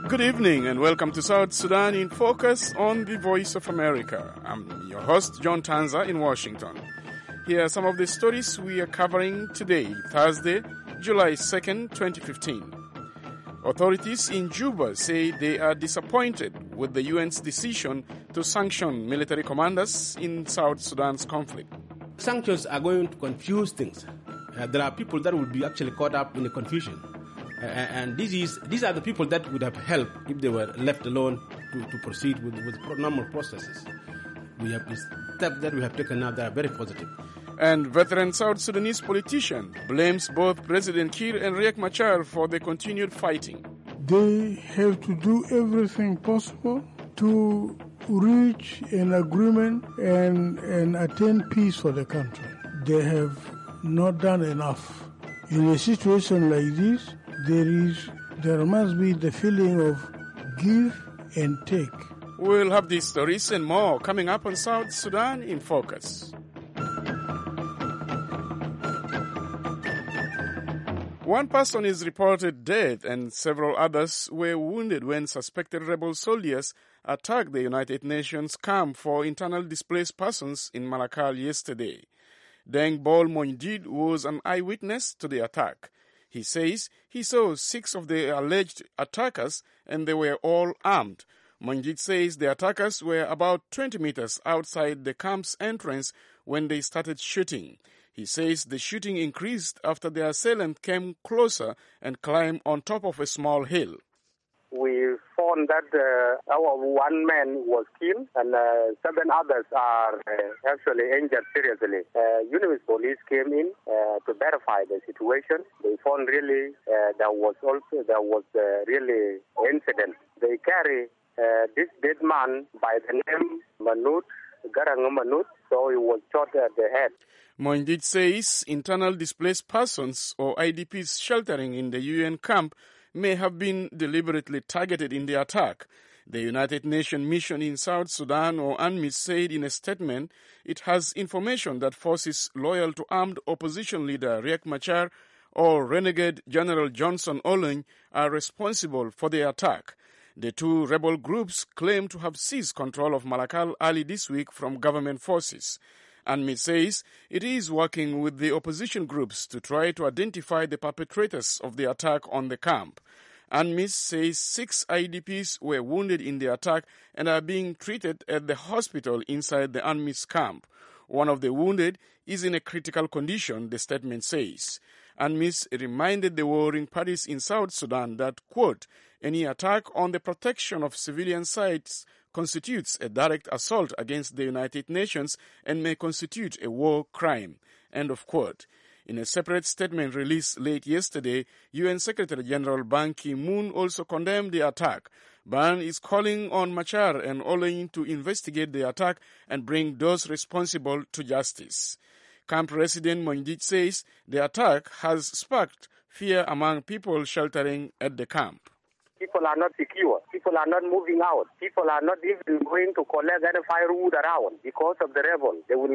Good evening and welcome to South Sudan in Focus on the Voice of America. I'm your host, John Tanza in Washington. Here are some of the stories we are covering today, Thursday, July 2nd, 2015. Authorities in Juba say they are disappointed with the UN's decision to sanction military commanders in South Sudan's conflict. Sanctions are going to confuse things. There are people that will be actually caught up in the confusion. And these are the people that would have helped if they were left alone to proceed with normal processes. We have these steps that we have taken now that are very positive. And veteran South Sudanese politician blames both President Kiir and Riek Machar for the continued fighting. They have to do everything possible to reach an agreement and attain peace for the country. They have not done enough. In a situation like this, there must be the feeling of give and take. We'll have these stories and more coming up on South Sudan in Focus. One person is reported dead and several others were wounded when suspected rebel soldiers attacked the United Nations camp for internally displaced persons in Malakal yesterday. Deng Bol Moindid was an eyewitness to the attack. He says he saw 6 of the alleged attackers and they were all armed. Moindid says the attackers were about 20 meters outside the camp's entrance when they started shooting. He says the shooting increased after the assailant came closer and climbed on top of a small hill. We found that our one man was killed and 7 others are actually injured seriously. Univers police came in to verify the situation. They found really there was really incident. They carry this dead man by the name Manut, Garang Manut, so he was shot at the head. Moindid says internal displaced persons or IDPs sheltering in the UN camp may have been deliberately targeted in the attack. The United Nations mission in South Sudan, or UNMISS, said in a statement it has information that forces loyal to armed opposition leader Riek Machar or renegade General Johnson Olony are responsible for the attack. The 2 rebel groups claim to have seized control of Malakal early this week from government forces. UNMISS says it is working with the opposition groups to try to identify the perpetrators of the attack on the camp. UNMISS says 6 IDPs were wounded in the attack and are being treated at the hospital inside the UNMISS camp. One of the wounded is in a critical condition, the statement says. UNMISS reminded the warring parties in South Sudan that, quote, any attack on the protection of civilian sites constitutes a direct assault against the United Nations and may constitute a war crime, end of quote. In a separate statement released late yesterday, UN Secretary General Ban Ki-moon also condemned the attack. Ban is calling on Machar and Olony to investigate the attack and bring those responsible to justice. Camp resident Moindid says the attack has sparked fear among people sheltering at the camp. People are not secure. People are not moving out. People are not even going to collect any firewood around because of the rebel. They will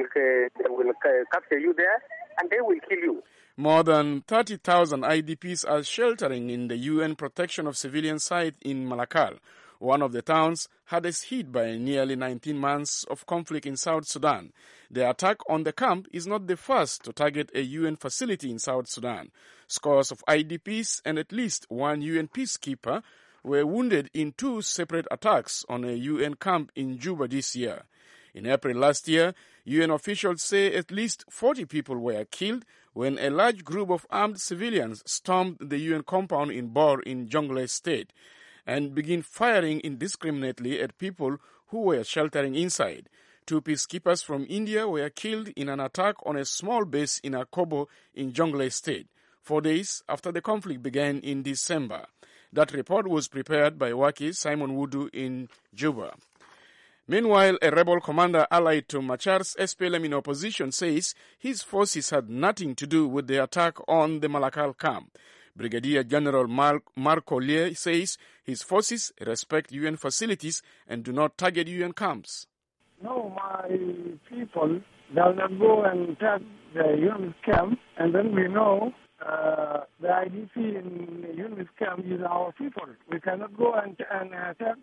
capture you there and they will kill you. More than 30,000 IDPs are sheltering in the UN protection of civilian site in Malakal. One of the towns hardest hit by nearly 19 months of conflict in South Sudan. The attack on the camp is not the first to target a UN facility in South Sudan. Scores of IDPs and at least 1 UN peacekeeper were wounded in 2 separate attacks on a UN camp in Juba this year. In April last year, UN officials say at least 40 people were killed when a large group of armed civilians stormed the UN compound in Bor in Jonglei State and began firing indiscriminately at people who were sheltering inside. 2 peacekeepers from India were killed in an attack on a small base in Akobo in Jonglei State, 4 days after the conflict began in December. That report was prepared by Waki Simon Wudu in Juba. Meanwhile, a rebel commander allied to Machar's SPLM in opposition says his forces had nothing to do with the attack on the Malakal camp. Brigadier General Marc Collier says his forces respect UN facilities and do not target UN camps. No, my people, they'll not go and attack the UN camp, and then we know the IDP in UNMISS camp is our people. We cannot go and attack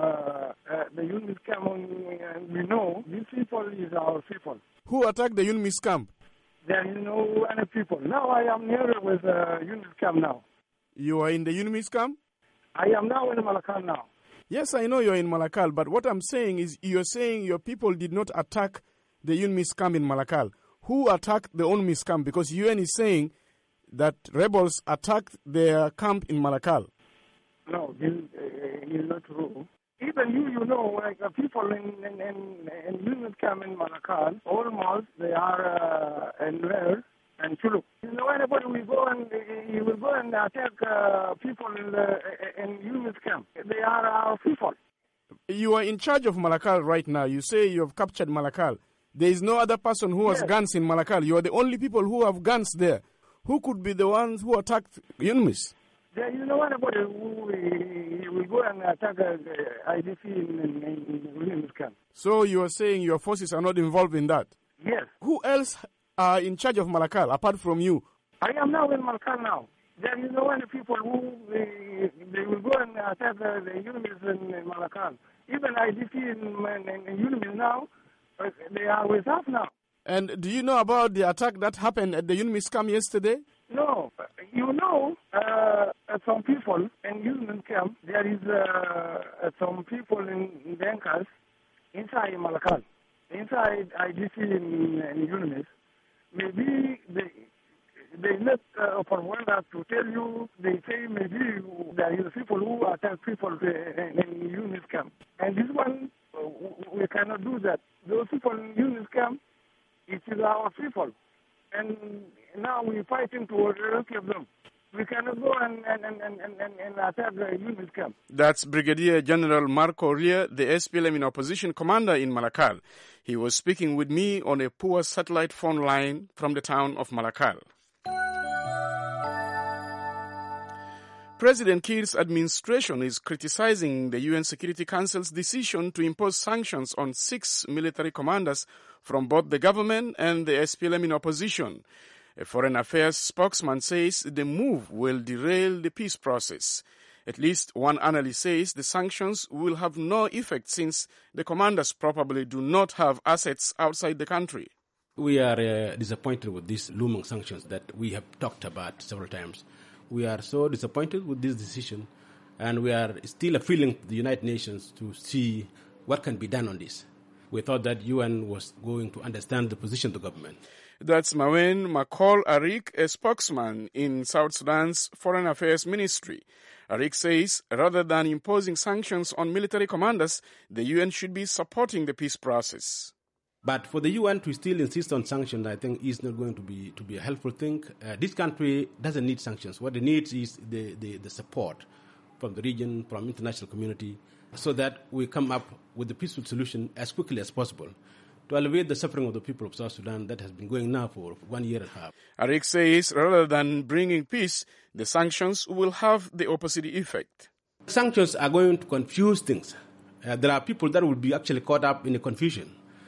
the UNMISS camp. And we know these people is our people. Who attacked the UNMISS camp? There is no any people. Now I am near with UNMISS camp now. You are in the UNMISS camp? I am now in Malakal now. Yes, I know you're in Malakal, but what I'm saying is you're saying your people did not attack the UNMISS camp in Malakal. Who attacked the UNMISS camp? Because UN is saying that rebels attacked their camp in Malakal. No, this is not true. Even you know, like the people in UNMISS camp in Malakal, almost they are in Nuer and Chuluk. You know, anybody will go and attack people in UNMISS camp. They are our people. You are in charge of Malakal right now. You say you have captured Malakal. There is no other person who has guns in Malakal. You are the only people who have guns there. Who could be the ones who attacked UNMISS? There is no anybody who will go and attack IDP in UNMISS camp. So you are saying your forces are not involved in that? Yes. Who else are in charge of Malakal apart from you? I am now in Malakal now. There is no any people who they will go and attack the UNMISS in Malakal. Even IDP in UNMISS now, they are with us now. And do you know about the attack that happened at the UNMISS camp yesterday? No. You know, some people in UNMISS camp, there is some people in Denkas inside Malakal, inside IDC in UNMISS. Maybe they let Parwanda to tell you, they say maybe there is people who attack people in UNMISS camp. And this one, we cannot do that. Those people in UNMISS camp, it is our people. And now we're fighting to rescue them. We cannot go and attack the UNMISS camp. That's Brigadier General Marco Ria, the SPLM in opposition commander in Malakal. He was speaking with me on a poor satellite phone line from the town of Malakal. President Kiir's administration is criticizing the UN Security Council's decision to impose sanctions on 6 military commanders from both the government and the SPLM in opposition. A Foreign Affairs spokesman says the move will derail the peace process. At least one analyst says the sanctions will have no effect since the commanders probably do not have assets outside the country. We are disappointed with these looming sanctions that we have talked about several times. We are so disappointed with this decision, and we are still appealing to the United Nations to see what can be done on this. We thought that UN was going to understand the position of the government. That's Mawen Makol Arik, a spokesman in South Sudan's Foreign Affairs Ministry. Arik says rather than imposing sanctions on military commanders, the UN should be supporting the peace process. But for the UN to still insist on sanctions, I think is not going to be a helpful thing. This country doesn't need sanctions. What it needs is the support from the region, from international community, so that we come up with a peaceful solution as quickly as possible to alleviate the suffering of the people of South Sudan that has been going now for 1 year and a half. Arik says rather than bringing peace, the sanctions will have the opposite effect. Sanctions are going to confuse things. There are people that will be actually caught up in a confusion.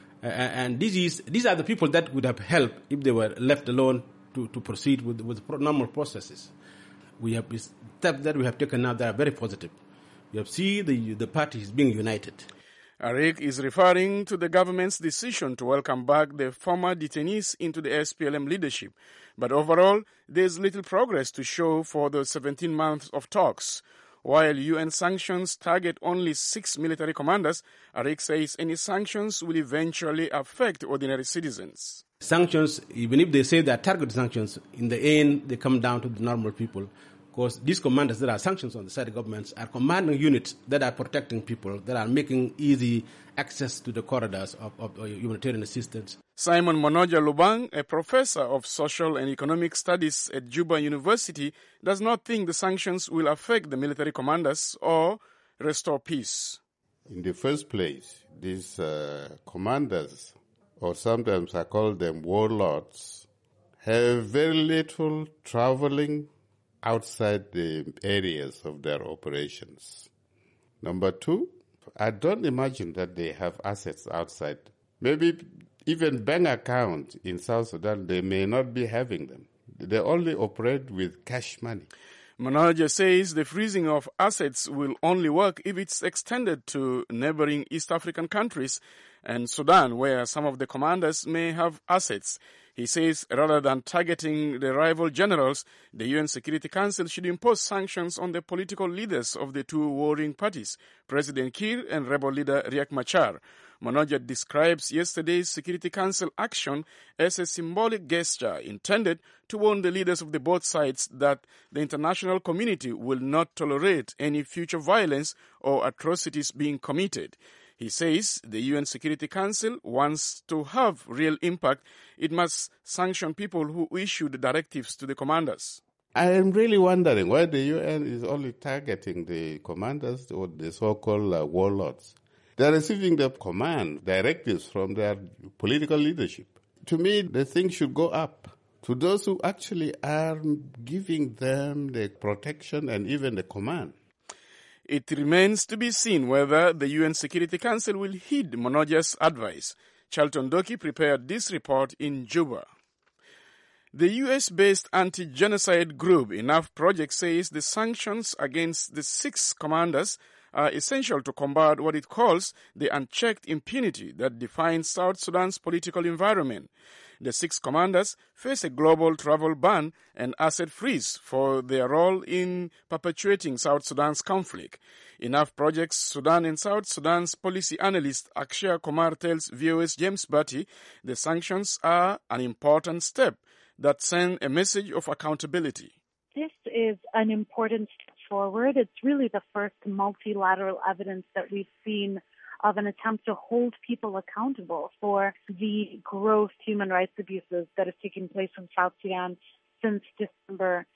And these are the people that would have helped if they were left alone to proceed with normal processes. We have steps that we have taken now that are very positive. You have seen the parties being united. Arik is referring to the government's decision to welcome back the former detainees into the SPLM leadership. But overall, there is little progress to show for the 17 months of talks. While UN sanctions target only 6 military commanders, Arik says any sanctions will eventually affect ordinary citizens. Sanctions, even if they say they are targeted sanctions, in the end they come down to the normal people. Because these commanders that are sanctions on the side of governments are commanding units that are protecting people, that are making easy access to the corridors of humanitarian assistance. Simon Monoja Lubang, a professor of social and economic studies at Juba University, does not think the sanctions will affect the military commanders or restore peace. In the first place, these commanders, or sometimes I call them warlords, have very little traveling outside the areas of their operations. Number two, I don't imagine that they have assets outside. Maybe even bank accounts in South Sudan, they may not be having them. they only operate with cash money. Manager says the freezing of assets will only work if it's extended to neighboring East African countries and Sudan, where some of the commanders may have assets. He says rather than targeting the rival generals, the UN Security Council should impose sanctions on the political leaders of the two warring parties, President Kiir and rebel leader Riek Machar. Manager describes yesterday's Security Council action as a symbolic gesture intended to warn the leaders of the both sides that the international community will not tolerate any future violence or atrocities being committed. He says the UN Security Council wants to have real impact. It must sanction people who issue the directives to the commanders. I am really wondering why the UN is only targeting the commanders or the so-called warlords. They are receiving the command directives from their political leadership. To me, the thing should go up to those who actually are giving them the protection and even the command. It remains to be seen whether the UN Security Council will heed Manager's advice. Charlton Doki prepared this report in Juba. The US-based anti-genocide group Enough Project says the sanctions against the 6 commanders are essential to combat what it calls the unchecked impunity that defines South Sudan's political environment. The 6 commanders face a global travel ban and asset freeze for their role in perpetuating South Sudan's conflict. Enough Project's Sudan and South Sudan's policy analyst Akshaya Kumar tells VOA's James Batty the sanctions are an important step that send a message of accountability. This is an important step forward. It's really the first multilateral evidence that we've seen of an attempt to hold people accountable for the gross human rights abuses that have taken place in South Sudan since December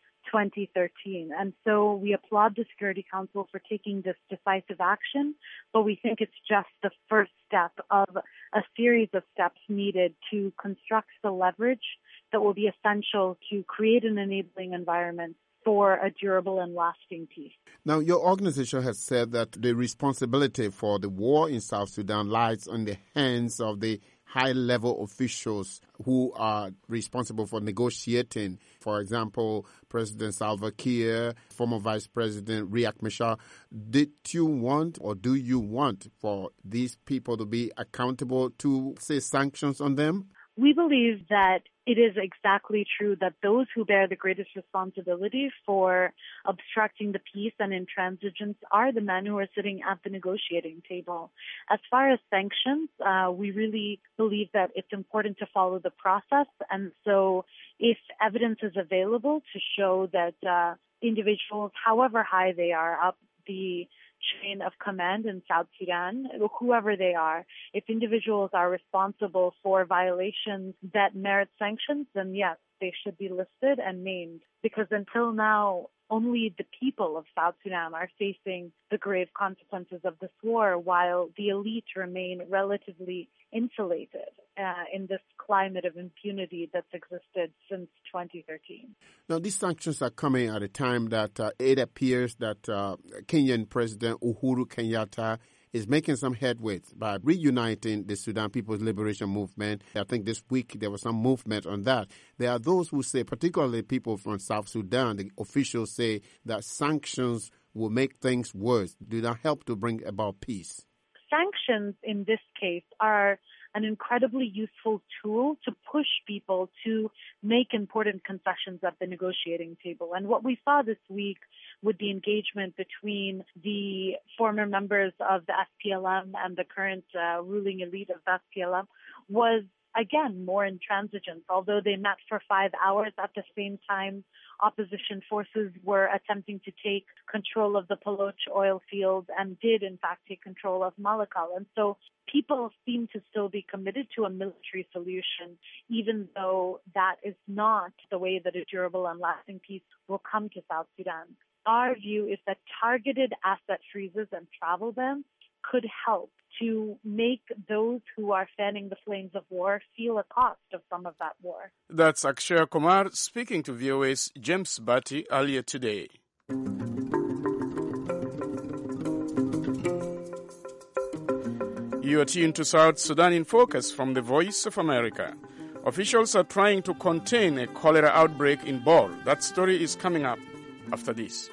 2013. And so we applaud the Security Council for taking this decisive action, but we think it's just the first step of a series of steps needed to construct the leverage that will be essential to create an enabling environment for a durable and lasting peace. Now, your organization has said that the responsibility for the war in South Sudan lies on the hands of the high-level officials who are responsible for negotiating. For example, President Salva Kiir, former Vice President Riek Machar. Did you want or do you want for these people to be accountable to, say, sanctions on them? We believe that it is exactly true that those who bear the greatest responsibility for obstructing the peace and intransigence are the men who are sitting at the negotiating table. As far as sanctions, we really believe that it's important to follow the process. And so if evidence is available to show that individuals, however high they are up the chain of command in South Sudan, whoever they are, if individuals are responsible for violations that merit sanctions, then yes, they should be listed and named. Because until now, only the people of South Sudan are facing the grave consequences of this war, while the elite remain relatively insulated in this climate of impunity that's existed since 2013. Now, these sanctions are coming at a time that it appears that Kenyan President Uhuru Kenyatta is making some headway by reuniting the Sudan People's Liberation Movement. I think this week there was some movement on that. There are those who say, particularly people from South Sudan, the officials say that sanctions will make things worse, do not help to bring about peace. Sanctions in this case are an incredibly useful tool to push people to make important concessions at the negotiating table. And what we saw this week with the engagement between the former members of the SPLM and the current ruling elite of the SPLM was, again, more intransigent. Although they met for 5 hours, at the same time, opposition forces were attempting to take control of the Paloch oil field and did, in fact, take control of Malakal. And so people seem to still be committed to a military solution, even though that is not the way that a durable and lasting peace will come to South Sudan. Our view is that targeted asset freezes and travel bans could help to make those who are fanning the flames of war feel a cost of some of that war. That's Akshaya Kumar speaking to VOA's James Batty earlier today. You are tuned to South Sudan in Focus from the Voice of America. Officials are trying to contain a cholera outbreak in Bor. That story is coming up after this.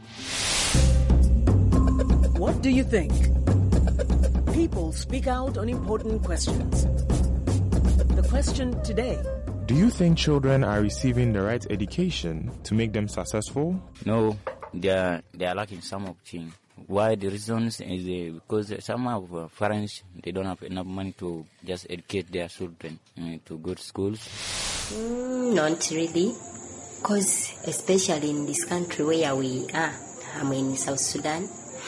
What do you think? People speak out on important questions. The question today: do you think children are receiving the right education to make them successful? No, they are lacking some of things. Why? The reasons is because some of parents, they don't have enough money to just educate their children to go to schools. Not really, because especially in this country where we are, I'm in South Sudan,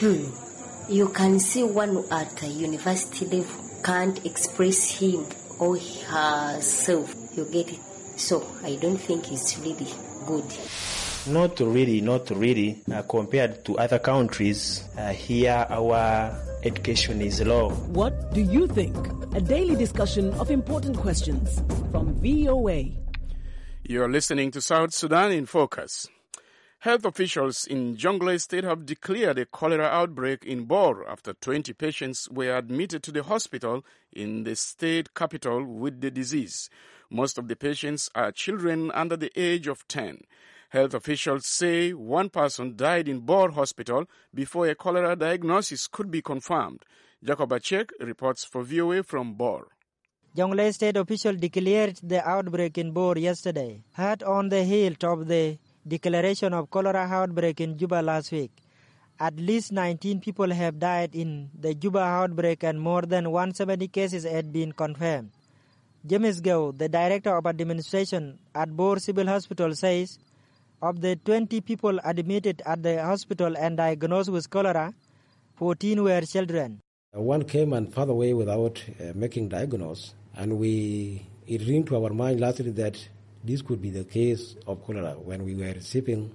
you can see one at a university level can't express him or herself. You get it? So I don't think it's really good. Not really. Compared to other countries, here our education is low. What do you think? A daily discussion of important questions from VOA. You're listening to South Sudan in Focus. Health officials in Jonglei State have declared a cholera outbreak in Bor after 20 patients were admitted to the hospital in the state capital with the disease. Most of the patients are children under the age of 10. Health officials say one person died in Bor Hospital before a cholera diagnosis could be confirmed. Jacob Achek reports for VOA from Bor. Jonglei State officials declared the outbreak in Bor yesterday, heard on the heels of the declaration of cholera outbreak in Juba last week. At least 19 people have died in the Juba outbreak and more than 170 cases had been confirmed. James Gao, the director of administration at Bor Civil Hospital, says of the 20 people admitted at the hospital and diagnosed with cholera, 14 were children. One came and passed away without making diagnosis, and it ring to our mind lastly that this could be the case of cholera when we were receiving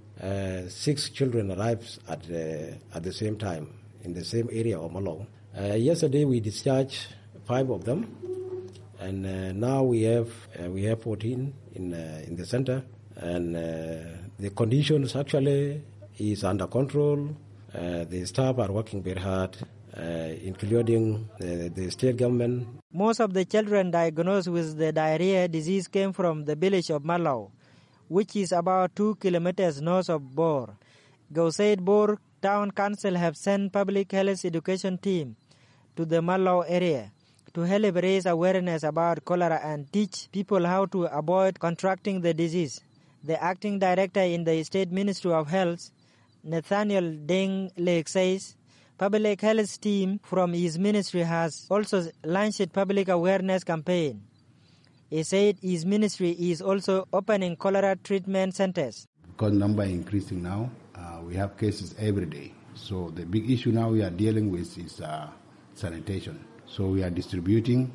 6 children arrived at the same time in the same area of Malong. Yesterday we discharged 5 of them, and now we have 14 in the center, and the conditions actually is under control. The staff are working very hard, including the state government. Most of the children diagnosed with the diarrhea disease came from the village of Malau, which is about 2 kilometers north of Bor. Gao said Bor Town Council have sent public health education team to the Malau area to help raise awareness about cholera and teach people how to avoid contracting the disease. The acting director in the State Ministry of Health, Nathaniel Deng Lake, says public health team from his ministry has also launched a public awareness campaign. He said his ministry is also opening cholera treatment centers. Because number increasing now, we have cases every day. So the big issue now we are dealing with is sanitation. So we are distributing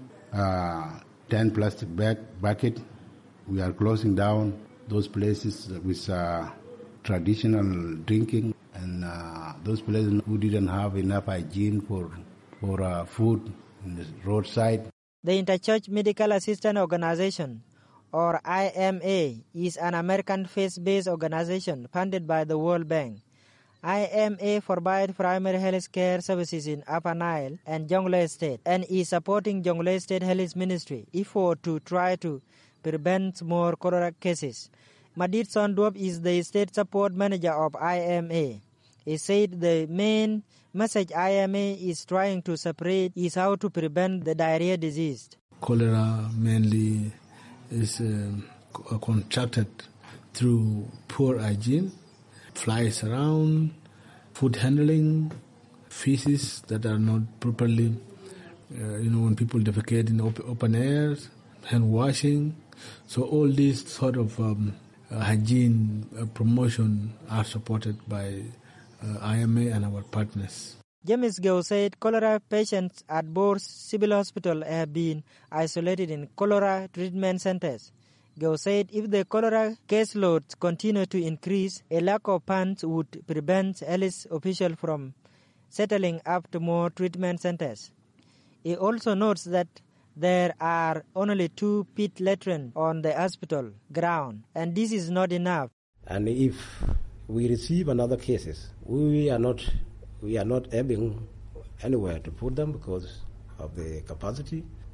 10 plastic bucket. We are closing down those places with traditional drinking, and those places who didn't have enough hygiene for food in the roadside. The Interchurch Medical Assistance Organization, or IMA, is an American faith-based organization funded by the World Bank. IMA provides primary health care services in Upper Nile and Jonglei State and is supporting Jonglei State Health Ministry effort to try to prevent more cholera cases. Madid Sonduop is the state support manager of IMA. He said the main message IMA is trying to spread is how to prevent the diarrhea disease. Cholera mainly is contracted through poor hygiene, flies around, food handling, feces that are not properly, when people defecate in open air, hand washing. So all these sort of hygiene promotion are supported by IMA and our partners. James Gao said cholera patients at Bor Civil Hospital have been isolated in cholera treatment centers. Gao said if the cholera caseloads continue to increase, a lack of funds would prevent health officials from settling up to more treatment centers. He also notes that there are only 2 pit latrines on the hospital ground, and this is not enough. And if we receive another cases, we are not having anywhere to put them because of the capacity.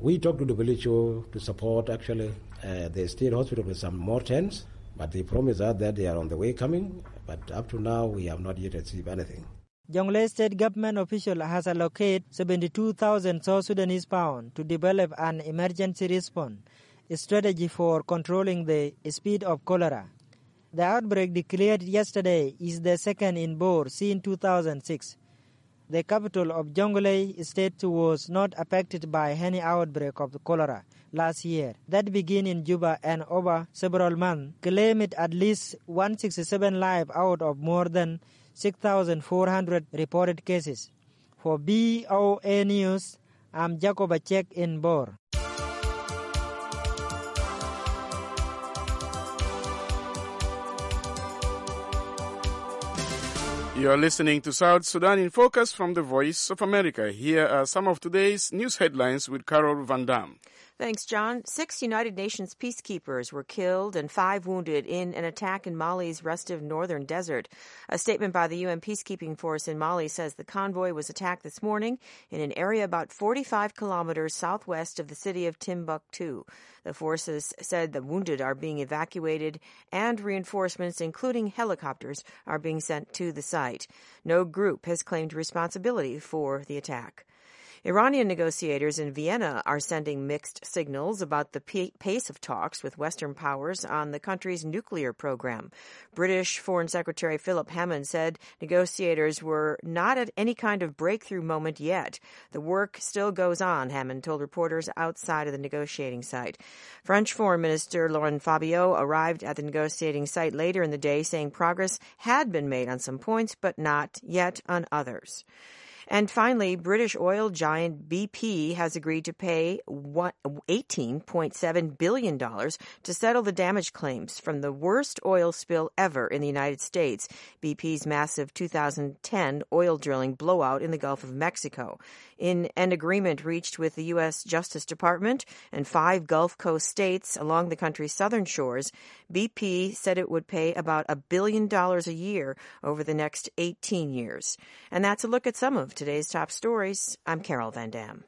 We talked to WHO to support actually the state hospital with some more tents, but they promised us that they are on the way coming, but up to now we have not yet received anything. Jonglei state government official has allocated 72,000 South Sudanese pounds to develop an emergency response strategy for controlling the spread of cholera. The outbreak declared yesterday is the second in Bor since 2006. The capital of Jonglei state was not affected by any outbreak of cholera last year. That began in Juba and over several months claimed at least 167 lives out of more than 6,400 reported cases. For BOA News, I'm Jacob Achek in Bor. You are listening to South Sudan in Focus from the Voice of America. Here are some of today's news headlines with Carol Van Dam. Thanks, John. 6 United Nations peacekeepers were killed and 5 wounded in an attack in Mali's restive northern desert. A statement by the UN peacekeeping force in Mali says the convoy was attacked this morning in an area about 45 kilometers southwest of the city of Timbuktu. The forces said the wounded are being evacuated and reinforcements, including helicopters, are being sent to the site. No group has claimed responsibility for the attack. Iranian negotiators in Vienna are sending mixed signals about the pace of talks with Western powers on the country's nuclear program. British Foreign Secretary Philip Hammond said negotiators were not at any kind of breakthrough moment yet. The work still goes on, Hammond told reporters outside of the negotiating site. French Foreign Minister Laurent Fabius arrived at the negotiating site later in the day, saying progress had been made on some points, but not yet on others. And finally, British oil giant BP has agreed to pay $18.7 billion to settle the damage claims from the worst oil spill ever in the United States, BP's massive 2010 oil drilling blowout in the Gulf of Mexico. In an agreement reached with the U.S. Justice Department and 5 Gulf Coast states along the country's southern shores, BP said it would pay about $1 billion a year over the next 18 years. And that's a look at some of today's top stories. I'm Carol Van Dam.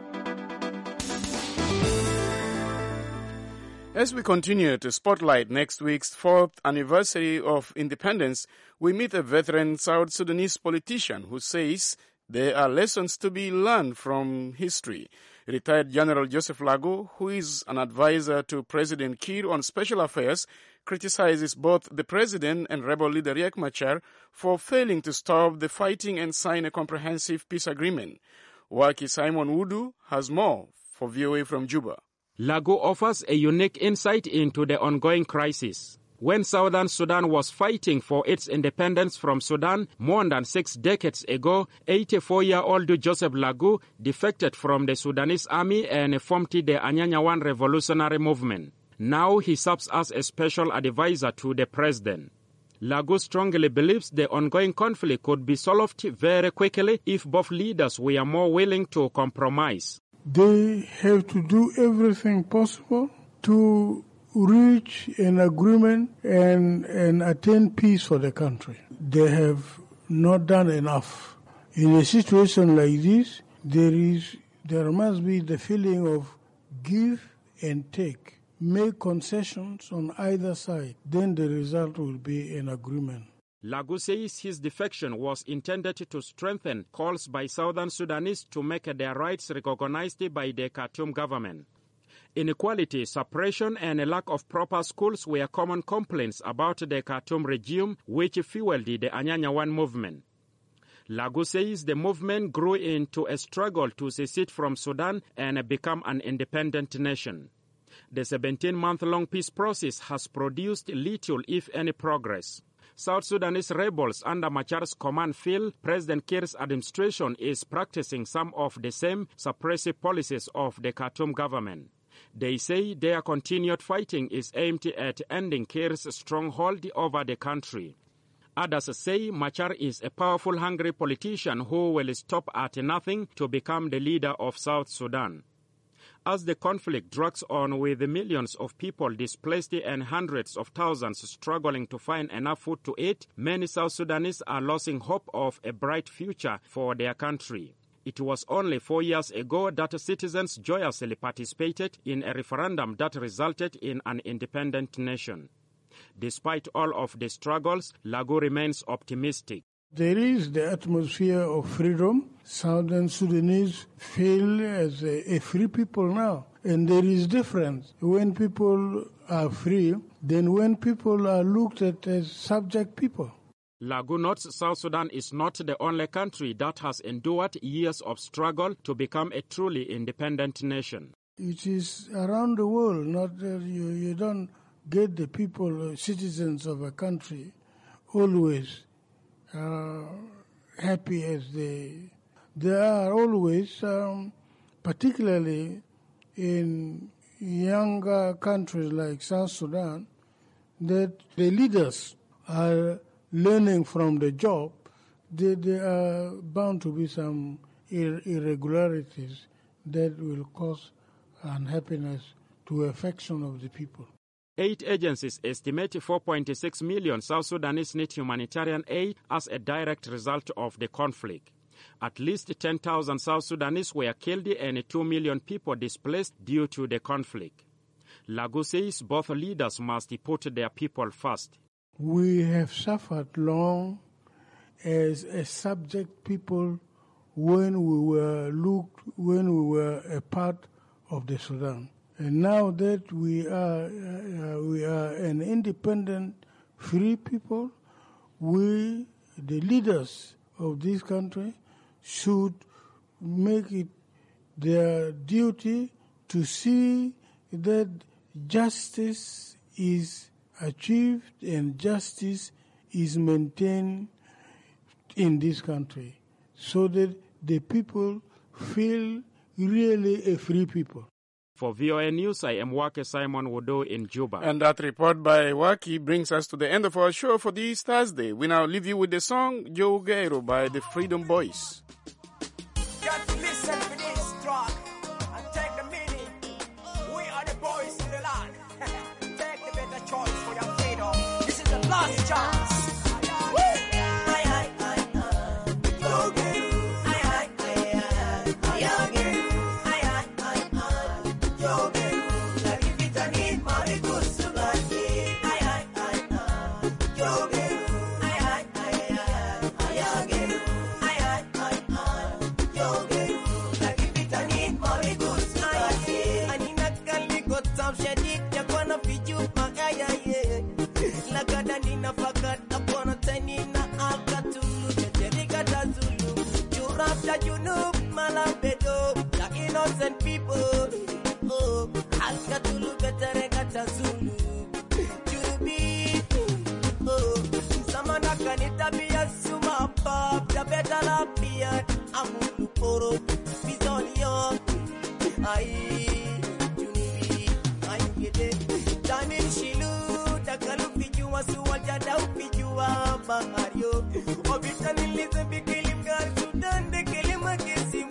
As we continue to spotlight next week's 4th anniversary of independence, we meet a veteran South Sudanese politician who says there are lessons to be learned from history. Retired General Joseph Lagu, who is an advisor to President Kiir on special affairs, criticizes both the president and rebel leader Riek Machar for failing to stop the fighting and sign a comprehensive peace agreement. Waki Simon Wudu has more for VOA from Juba. Lagu offers a unique insight into the ongoing crisis. When Southern Sudan was fighting for its independence from Sudan more than 6 decades ago, 84-year-old Joseph Lagu defected from the Sudanese army and formed the Anyanyawan revolutionary movement. Now he serves as a special advisor to the president. Lagu strongly believes the ongoing conflict could be solved very quickly if both leaders were more willing to compromise. They have to do everything possible to reach an agreement and attain peace for the country. They have not done enough. In a situation like this, there must be the feeling of give and take. Make concessions on either side, then the result will be an agreement. Lagu says his defection was intended to strengthen calls by Southern Sudanese to make their rights recognized by the Khartoum government. Inequality, suppression, and a lack of proper schools were common complaints about the Khartoum regime, which fueled the Anyanyawan movement. Lagu says the movement grew into a struggle to secede from Sudan and become an independent nation. The 17-month-long peace process has produced little, if any, progress. South Sudanese rebels under Machar's command feel President Kiir's administration is practicing some of the same suppressive policies of the Khartoum government. They say their continued fighting is aimed at ending Kiir's stronghold over the country. Others say Machar is a powerful, hungry politician who will stop at nothing to become the leader of South Sudan. As the conflict drags on with millions of people displaced and hundreds of thousands struggling to find enough food to eat, many South Sudanese are losing hope of a bright future for their country. It was only 4 years ago that citizens joyously participated in a referendum that resulted in an independent nation. Despite all of the struggles, Lagu remains optimistic. There is the atmosphere of freedom. Southern Sudanese feel as a free people now. And there is difference when people are free than when people are looked at as subject people. Lagu notes South Sudan is not the only country that has endured years of struggle to become a truly independent nation. It is around the world, not that you don't get the people, citizens of a country, always happy as they are always, particularly in younger countries like South Sudan, that the leaders are learning from the job, there are bound to be some irregularities that will cause unhappiness to affection of the people. 8 agencies estimate 4.6 million South Sudanese need humanitarian aid as a direct result of the conflict. At least 10,000 South Sudanese were killed and 2 million people displaced due to the conflict. Lagu says both leaders must put their people first. We have suffered long as a subject people when we were a part of the Sudan. And now that we are an independent, free people, we, the leaders of this country, should make it their duty to see that justice is achieved and justice is maintained in this country so that the people feel really a free people. For VOA News, I am Wake Simon Wodo in Juba. And that report by Waki brings us to the end of our show for this Thursday. We now leave you with the song Joe Gairo by the Freedom Boys. Got to listen to this track and take the meaning. We are the boys in the land. Take the better choice for your freedom. This is the last chance. Innocent people, oh, Alkatulu better gata Zulu, Jubi, oh, Samana kanita biya suma pap, the better la biya, Amulu poro, Bizonio, Ai, Junubi, I get it, Tamin Shilu, Takalu Pijua, Suwajada Pijua, Bangario, Obitani listen, be killing girls, Sudan, they kill him against him.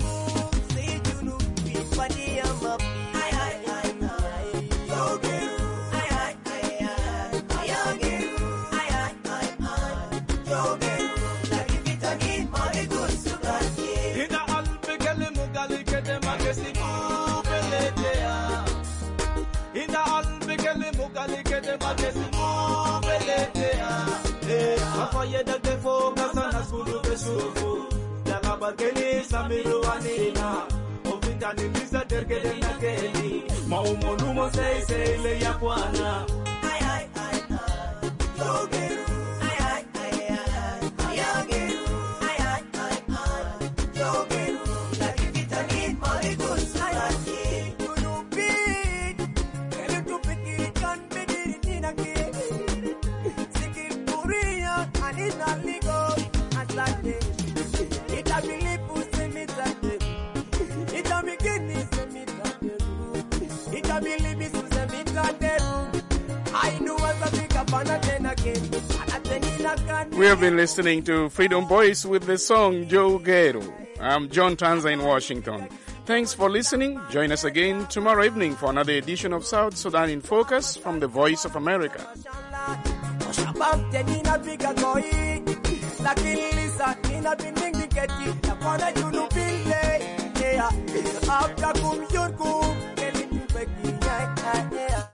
We have been listening to Freedom Boys with the song Joe Gairo. I'm John Tanza in Washington. Thanks for listening. Join us again tomorrow evening for another edition of South Sudan in Focus from the Voice of America. Lakini lisa, nina bindingi keti, ya kona junu pile. After kum yur kum